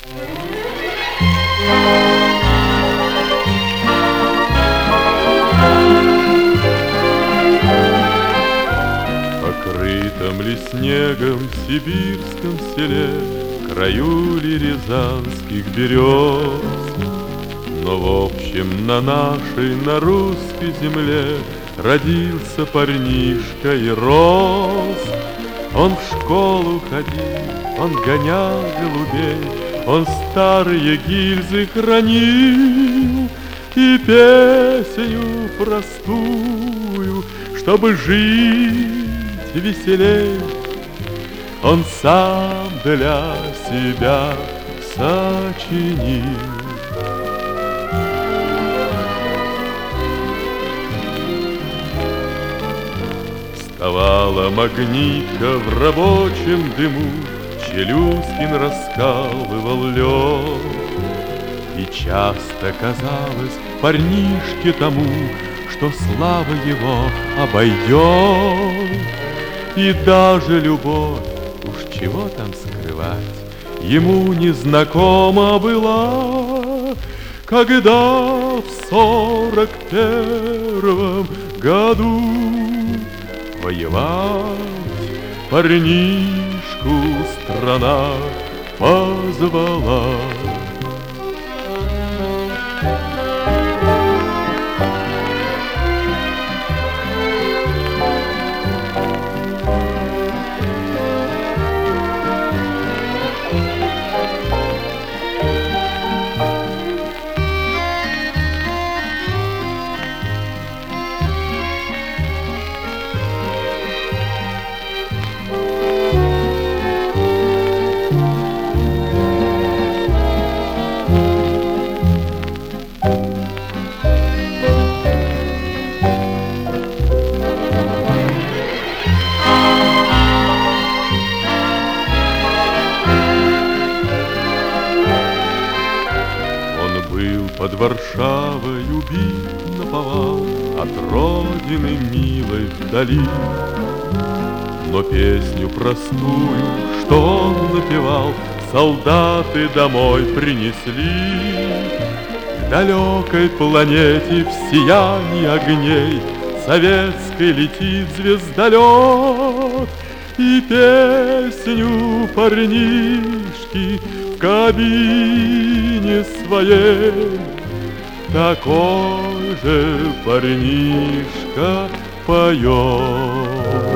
Покрытом ли снегом сибирском селе, краю ли рязанских берез, но в общем на нашей, на русской земле родился парнишка и рос. Он в школу ходил, он гонял голубей, он старые гильзы хранил и песню простую, чтобы жить веселей, он сам для себя сочинил. Вставала магнитка в рабочем дыму, Челюскин раскалывал лед. И часто казалось парнишке тому, что слава его обойдет. И даже любовь, уж чего там скрывать, ему незнакома была, когда в 41 году воевать парнишку страна позвала. Под Варшавой убит наповал от родины милой вдали. Но песню простую, что он напевал, солдаты домой принесли. К далекой планете в сиянии огней советской летит звездолет, и песню парнишки в кабине своей такой же парнишка поет.